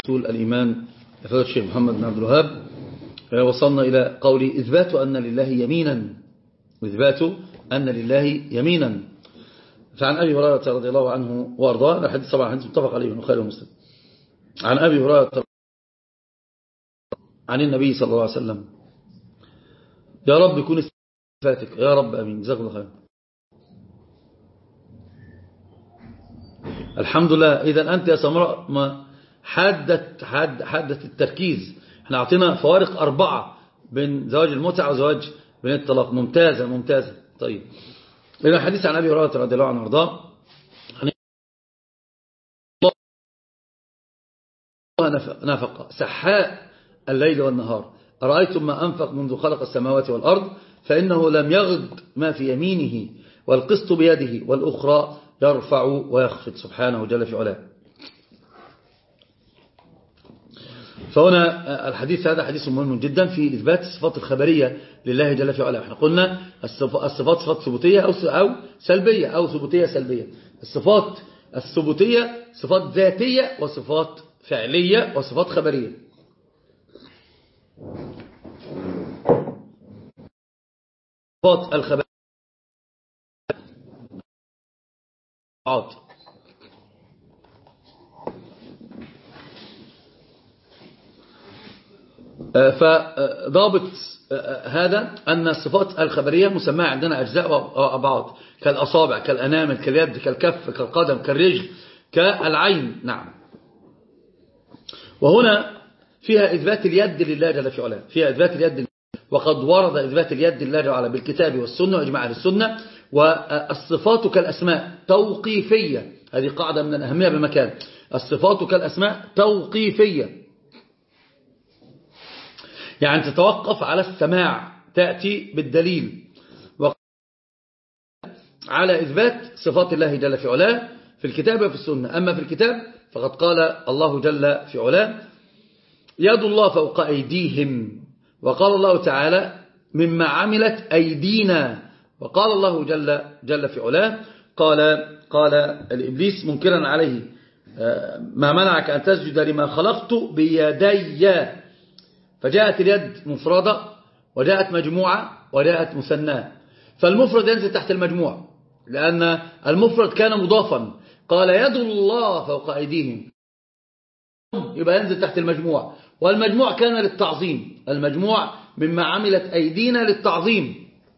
أصول الإيمان لفضيلة الشيخ محمد بن عبد الوهاب. وصلنا إلى قول إثبات أن لله يمينا، إثبات أن لله يمينا. فعن أبي هريرة رضي الله عنه وأرضاه، الحديث طبعا حديث متفق عليه من البخاري ومسلم، عن أبي هريرة عن النبي صلى الله عليه وسلم: يا رب يكون استفاتك، يا رب أمين، جزاكم الله خير. الحمد لله. إذا أنت يا سمراء ما حدت التركيز. احنا أعطينا فوارق 4 بين زواج المتعة وزواج بين الطلاق. ممتازة ممتازة. طيب، إذا الحديث عن أبي هريرة رضي الله عنه وارضاه: نفق سحاء الليل والنهار، أرأيتم ما أنفق منذ خلق السماوات والأرض، فإنه لم يغض ما في يمينه، والقسط بيده، والأخرى يرفع ويخفض سبحانه جل في علاه. فهنا الحديث هذا حديث مهم جدا في إثبات الصفات الخبرية لله جل في علاه. احنا قلنا الصفات صفات ثبوتية أو سلبية، أو ثبوتية سلبية. الصفات الثبوتية صفات ذاتية، وصفات فعلية، وصفات خبرية. صفات الخبرية فضابط هذا أن الصفات الخبرية مسمى عندنا أجزاء وأبعاد، كالأصابع، كالأنامل، كاليد، كالكف، كالقدم، كالرجل، كالعين. نعم. وهنا فيها إثبات اليد لله جل في علاه، فيها إثبات اليد لله. وقد ورد إثبات اليد لله جل وعلا بالكتاب والسنة وإجماع أهل السنة. والصفات كالأسماء توقيفية، هذه قاعدة من الأهمية بمكان. الصفات كالأسماء توقيفية، يعني تتوقف على السماع، تأتي بالدليل على إثبات صفات الله جل في علاه في الكتاب وفي السنة. أما في الكتاب فقد قال الله جل في علاه: يد الله فوق أيديهم. وقال الله تعالى: مما عملت أيدينا. وقال الله جل في علاه: قال الإبليس منكرا عليه: ما منعك أن تسجد لما خلقت بيدي. فجاءت اليد مفردة، وجاءت مجموعة، وجاءت مثناه. فالمفرد ينزل تحت المجموع، لأن المفرد كان مضافا. قال يد الله فوق أيديهم، يبقى ينزل تحت المجموع. والمجموع كان للتعظيم، المجموع مما عملت أيدينا للتعظيم.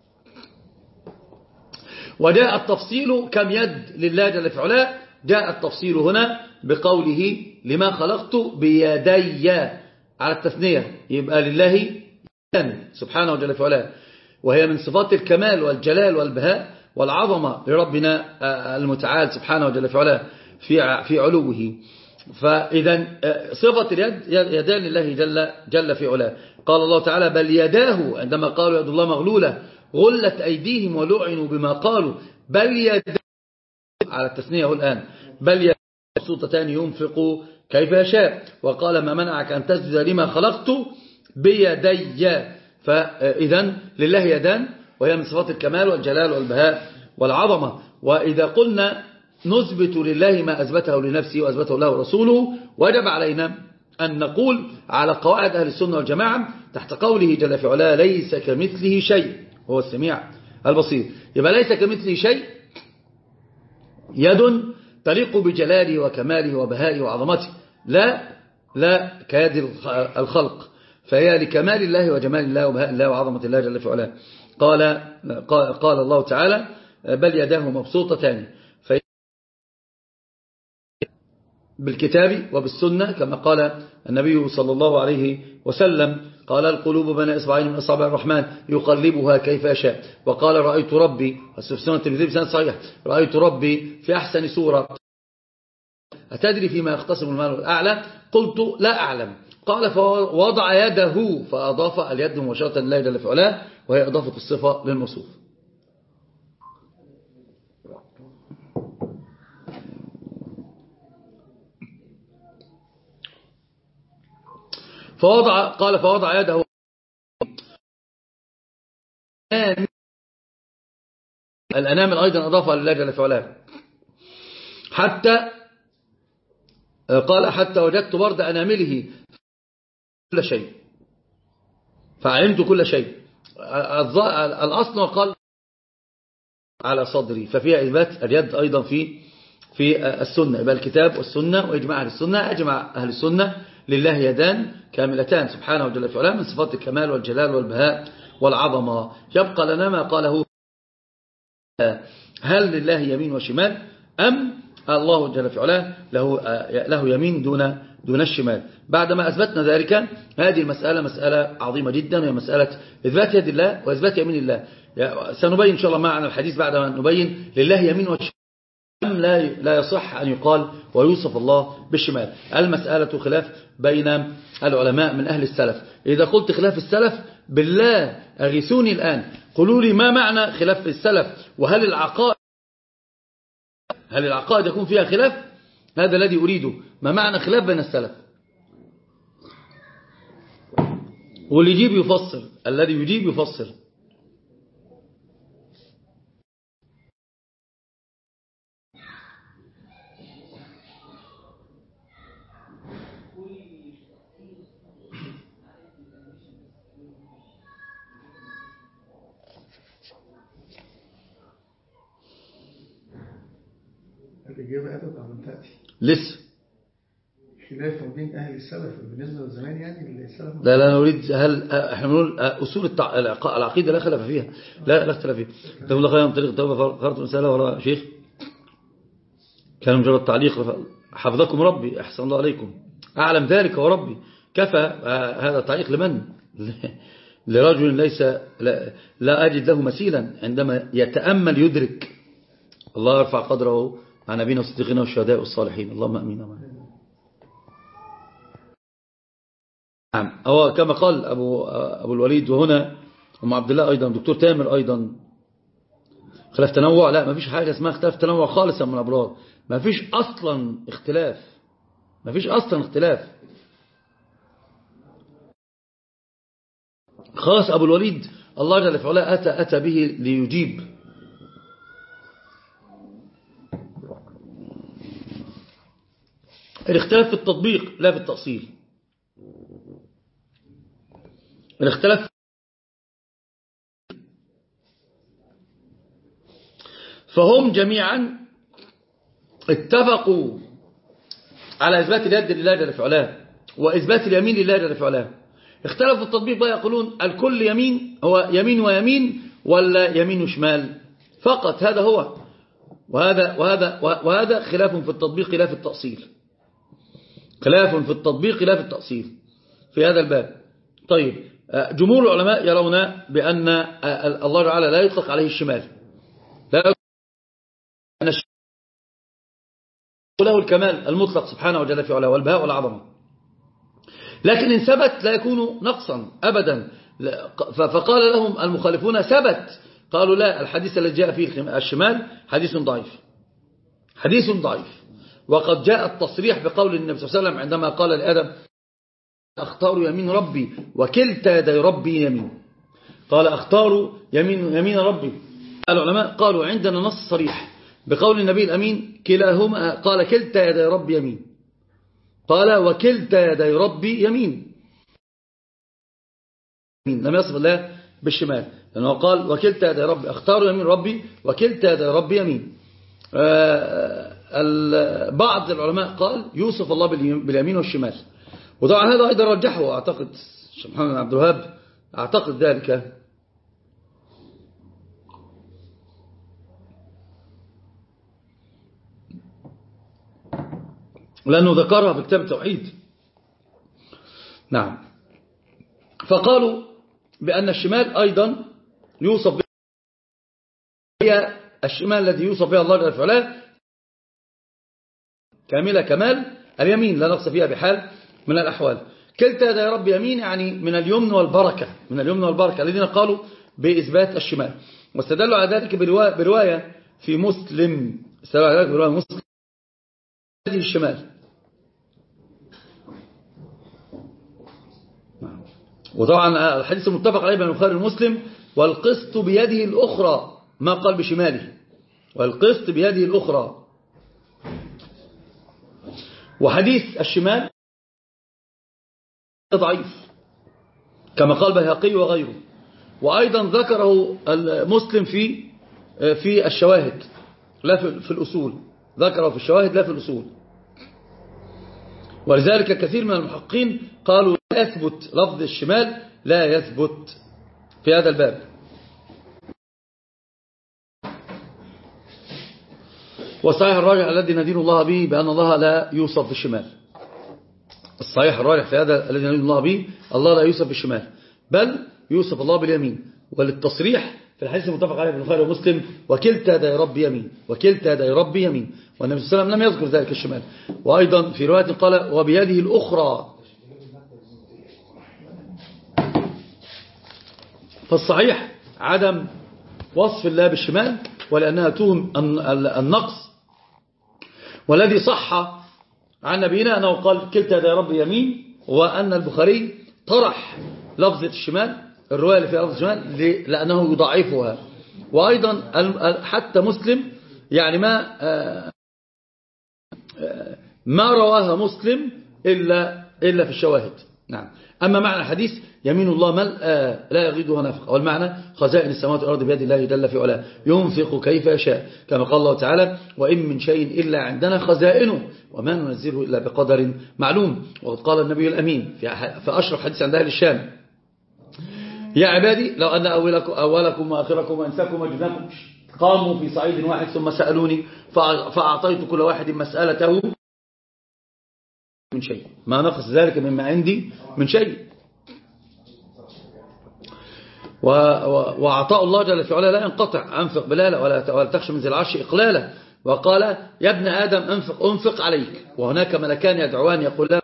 وجاء التفصيل: كم يد لله جل في علاه. جاء التفصيل هنا بقوله: لما خلقت بيدي، على التثنية، يبقى لله سبحانه جل في علاه. وهي من صفات الكمال والجلال والبهاء والعظمة لربنا المتعال سبحانه جل في علاه في علوه. فإذا صفة اليد يدان لله جل في علاه. قال الله تعالى: بل يداه، عندما قالوا يد الله مغلولة غلت أيديهم ولعنوا بما قالوا. بل يداه على التثنية الآن، بل يداه مبسوطتان ينفق كيف يشاء. وقال: ما منعك أن تسجد لما خلقت بيدي. فإذا لله يدان، وهي من صفات الكمال والجلال والبهاء والعظمة. وإذا قلنا نثبت لله ما أثبته لنفسه وأثبته له رسوله، وجب علينا أن نقول على قواعد أهل السنة والجماعة تحت قوله جل في علاه: ليس كمثله شيء وهو السميع البصير. يبقى ليس كمثله شيء يد تليق بجلاله وكماله وبهائه وعظمته، لا كيد الخلق، فهي لكمال الله وجمال الله وبهاء الله وعظمة الله جل في علاه. قال الله تعالى: بل يداه مبسوطتان. بالكتاب وبالسنة، كما قال النبي صلى الله عليه وسلم: قال: القلوب بين إصبعين من أصابع الرحمن يقلبها كيف يشاء. وقال: رأيت ربي، في سنة الترمذي بسند صحيح، رأيت ربي في أحسن سورة. أتدري فيما يختصم المال الأعلى؟ قلت: لا أعلم. قال: فوضع يده، فأضاف اليد مباشرة لله جل في علاه، وهي إضافة الصفة للموصوف. فوضع يده، الأنامل أيضا أضافها لله جل في علاه، حتى قال حتى وجدت برد أنامله كل شيء، فعلمت كل شيء. الأصل قال على صدري، ففيها إثبات اليد أيضا في السنة. يبقى الكتاب والسنة وإجماع أهل السنة، أجمع أهل السنة لله يدان كاملتان سبحانه وجل في علاه من صفات الكمال والجلال والبهاء والعظمة. يبقى لنا ما قاله: هل لله يمين وشمال، أم الله جل في علاه له يمين دون الشمال؟ بعدما أثبتنا ذلك، هذه المسألة مسألة عظيمة جدا، وهي مسألة إثبات يد الله وإثبات يمين الله. سنبين إن شاء الله معنا الحديث بعدما نبين لله يمين وشمال، لا يصح أن يقال ويوصف الله بالشمال. المسألة خلاف بين العلماء من أهل السلف. إذا قلت خلاف السلف بالله أغيثوني الآن، قولوا لي ما معنى خلاف السلف، وهل العقائد يكون فيها خلاف؟ هذا الذي أريده، ما معنى خلاف بين السلف؟ واللي يجيب يفصل، الذي يجيب يفصل. الإجابة أتت أو لم تأتي؟ لسه خلاف بين أهل السلف بالنسبة للزمان، يعني السلف. لا نريد، هل احنا بنقول أصول العقيدة لا خلاف فيها، لا اختلاف فيها. تقول خير من طريق التوبة فرط مسألة ولا شيخ، كان مجرد تعليق. حفظكم ربي، أحسن الله عليكم، أعلم ذلك وربي. كفى هذا تعليق لمن؟ لرجل ليس لا أجد له مثيلا عندما يتأمل يدرك. الله يرفع قدره عن نبينا والصديقين والشهداء والصالحين، اللهم أمين. نعم، هو كما قال أبو الوليد، وهنا أم عبد الله أيضا، دكتور تامر أيضا، خلاف تنوع. لا، ما فيش حاجة اسمها اختلاف تنوع خالصا من الأبرار، ما فيش أصلا اختلاف، ما فيش أصلا اختلاف. خاص أبو الوليد الله جل في علاه أتى به ليجيب. الاختلاف في التطبيق لا في التأصيل. الاختلاف فهم جميعا اتفقوا على إثبات اليد لله جل في علاه وإثبات اليمين لله جل في علاه. اختلفوا في التطبيق بقى، يقولون الكل يمين، هو يمين ويمين ولا يمين وشمال فقط، هذا هو. وهذا خلاف في التطبيق لا في التأصيل، خلاف في التطبيق لا في التأصيل في هذا الباب. طيب، جمهور العلماء يرون بأن الله تعالى لا يطلق عليه الشمال، لا يطلق أن الشمال له الكمال المطلق سبحانه وجل في علاه والبهاء والعظمة، لكن إن ثبت لا يكون نقصا أبدا. فقال لهم المخالفون ثبت، قالوا لا، الحديث الذي جاء فيه الشمال حديث ضعيف، حديث ضعيف. وقد جاء التصريح بقول النبي صلى الله عليه وسلم عندما قال لآدم: أختار يمين ربي وكلتا يدي ربي يمين. قال: أختار يمين ربي. العلماء قالوا عندنا نص صريح بقول النبي الأمين كلاهما، قال: كلتا يدي ربي يمين، قال: وكلتا يدي ربي يمين. لم يصف الله بالشمال، لأنه قال: وكلتا يدي ربي، أختار يمين ربي وكلتا يدي ربي يمين. بعض العلماء قال يوصف الله باليمين والشمال، وطبعا هذا أيضا رجحه أعتقد الشيخ محمد بن عبد الوهاب، أعتقد ذلك. لأنه ذكرها في كتاب التوحيد. نعم، فقالوا بأن الشمال أيضا يوصف هي الشمال الذي يوصف بها الله جل وعلا كاملة كمال اليمين لا نقص فيها بحال من الأحوال. كلتا يدي رب يمين يعني من اليمن والبركة، من اليمن والبركة، الذين قالوا بإثبات الشمال. واستدلوا على ذلك برواية في مسلم، استدلوا على ذلك برواية مسلم هذه الشمال. وطبعا الحديث المتفق عليه بين البخاري ومسلم: والقسط بيده الأخرى، ما قال بشماله، والقسط بيده الأخرى. وحديث الشمال ضعيف كما قال بيهقي وغيره، وأيضا ذكره المسلم في الشواهد لا في الأصول، ذكره في الشواهد لا في الأصول. ولذلك كثير من المحققين قالوا لا يثبت لفظ الشمال، لا يثبت في هذا الباب. والصحيح الراجح الذي ندين الله به بأن الله لا يوصف بالشمال. الصحيح الراجح في هذا الذي ندين الله به، الله لا يوصف بالشمال بل يوصف الله باليمين. وللتصريح في الحديث المتفق عليه في البخاري ومسلم وكلتا يدي ربي يمين، وكلتا يدي ربي يمين، والنبي صلى الله عليه وسلم لم يذكر ذلك الشمال. وأيضا في رواية قال وبيده الأخرى. فالصحيح عدم وصف الله بالشمال ولأنها توهم النقص. والذي صح عن نبينا أنه قال كلتا يدي ربي يمين، وأن البخاري طرح لفظة الشمال، الرواية اللي فيها لفظة الشمال لأنه يضعفها. وأيضا حتى مسلم يعني ما رواها مسلم إلا في الشواهد. نعم. أما معنى الحديث يمين الله ملء لا يغيضها نفقة، والمعنى خزائن السماوات والأرض بيد الله جل في علاه ينفق كيف يشاء، كما قال الله تعالى وإن من شيء إلا عندنا خزائنه وما ننزله إلا بقدر معلوم. وقد قال النبي الأمين في أشرف حديث عند أهل الشام يا عبادي لو أن أولكم وآخركم وإنساكم وجناكم قاموا في صعيد واحد ثم سألوني فأعطيت كل واحد مسألته من شيء ما نقص ذلك مما عندي من شيء. وعطاء الله جل في علاه لا ينقطع. أنفق بلالا ولا تخشى من ذي العرش إقلالا. وقال يا ابن آدم أنفق عليك، وهناك ملكان يدعوان يقولان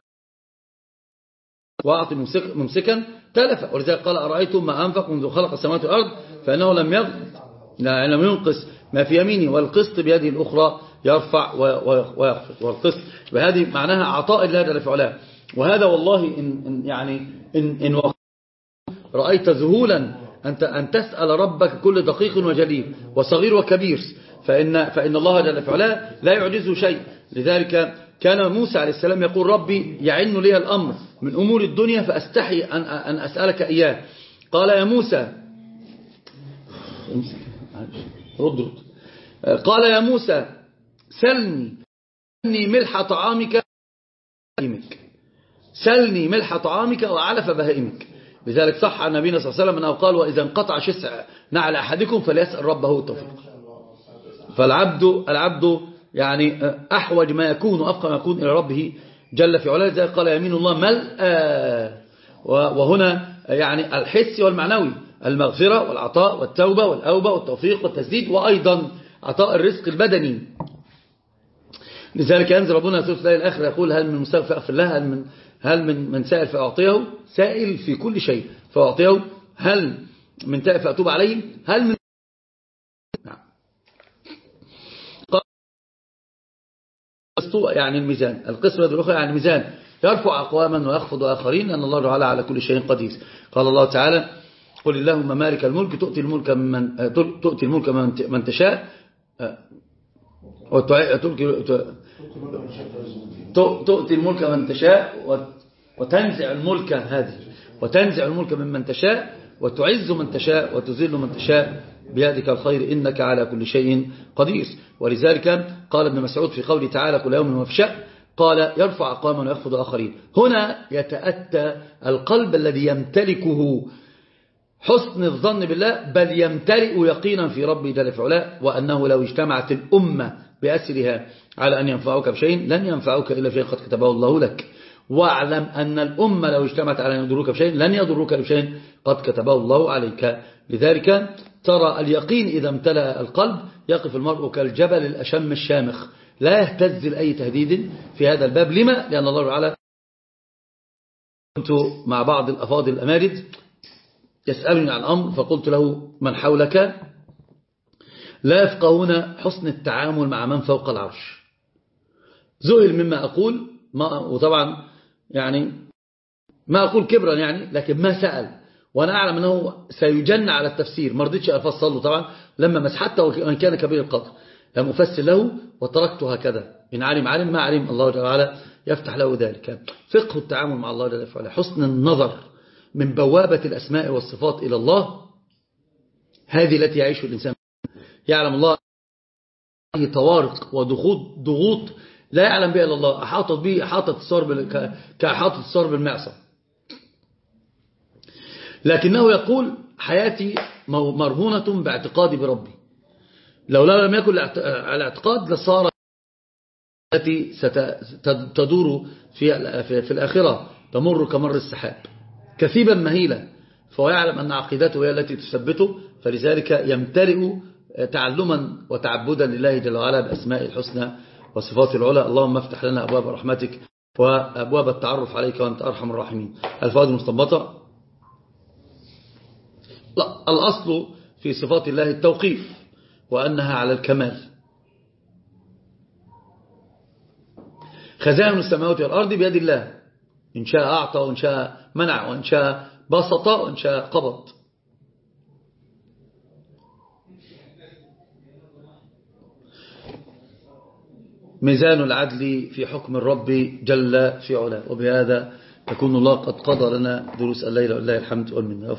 وأعطي ممسكا تلفا. ولذلك قال أرأيتم ما أنفق منذ خلق السماوات والأرض فإنه لم ينقص ما في يمينه، والقسط بيده الأخرى يرفع ويخفض. والقسط بهذه معناها عطاء الله جل في علاه. وهذا والله إن رأيت ذهولا أن تسأل ربك كل دقيق وجليل وصغير وكبير، فإن الله جل في علاه لا يعجزه شيء. لذلك كان موسى عليه السلام يقول ربي يعن لي الأمر من أمور الدنيا فأستحي أن أسألك إياه. قال يا موسى رد قال يا موسى سلني ملح طعامك سلني ملح طعامك وعلف بهائمك. لذلك صح عن نبينا صلى الله عليه وسلم أنه قال وإذا انقطع شسع نعل أحدكم فليسأل ربه التوفيق. فالعبد يعني أحوج ما يكون وأفقى ما يكون إلى ربه جل في علاه. لذلك قال يمين الله ملء. وهنا يعني الحس والمعنوي، المغفرة والعطاء والتوبة والأوبة والتوفيق والتسديد، وأيضا عطاء الرزق البدني. لذلك ينزل ربنا سورة الله الآخر يقول هل من مسائل فأغفر لها، هل من سائل فأعطيه، سائل في كل شيء فأعطيه، هل من تائب فأتوب عليه، هل من يعني الميزان. القسمة الأخرى يعني الميزان يرفع أقواما ويخفض آخرين، أن الله تعالى على كل شيء قدير. قال الله تعالى قل اللهم مالك الملك تؤتي الملك من تشاء تؤتي الملك من تشاء وتنزع الملك ممن تشاء وتعز من تشاء وتذل من تشاء بيدك الخير إنك على كل شيء قدير. ولذلك قال ابن مسعود في قوله تعالى كل يوم وفي قال يرفع أقواما ويخفض آخرين. هنا يتأتى القلب الذي يمتلكه حسن الظن بالله، بل يمتلئ يقينا في ربه جل في علاه، وأنه لو اجتمعت الأمة بأسرها على أن ينفعوك بشيء لن ينفعوك إلا بشيء قد كتبه الله لك. واعلم أن الأمة لو اجتمعت على أن يضروك بشيء لن يضروك بشيء قد كتبه الله عليك. لذلك ترى اليقين إذا امتلأ القلب يقف المرء كالجبل الأشم الشامخ لا يهتز لأي تهديد في هذا الباب. لما؟ لأن الله تعالى كنت مع بعض الأفاضل الأمارد يسألني عن أمر فقلت له من حولك لا يفقهون حسن التعامل مع من فوق العرش. ذهل مما أقول، وطبعا يعني ما أقول كبرا يعني، لكن ما سأل وأنا أعلم أنه سيجن على التفسير. ما رضيتش أفصل له طبعا لما مسحته وإن كان كبير القدر لم أفسر له وتركته هكذا، إن علم علم ما علم الله تعالى يفتح له ذلك. فقه التعامل مع الله جل وعلا، حسن النظر من بوابة الأسماء والصفات إلى الله، هذه التي يعيش الإنسان. يعلم الله طوارق وضغوط لا يعلم بها إلا الله، أحاطت به كأحاطة الصور بالمعصم. لكنه يقول حياتي مرهونة باعتقادي بربي، لولا لم يكن الاعتقاد لصار التي ستدور في الآخرة تمر كمر السحاب كثيبا مهيلا. فهو يعلم أن عقيدته هي التي تثبته، فلذلك يمتلئ تعلما وتعبدا لله جل وعلا بأسماء الحسنى وصفات العلى. اللهم افتح لنا أبواب رحمتك وأبواب التعرف عليك وأنت أرحم الراحمين. الفوائد المستنبطة: الأصل في صفات الله التوقيف وأنها على الكمال. خزائن السماوات والأرض بيد الله، إن شاء أعطى وإن شاء منع وإن شاء بسط وإن شاء قبض. ميزان العدل في حكم الرب جل في علاه. وبهذا يكون الله قد قضى لنا دروس الليلة، ولله الحمد والمنة.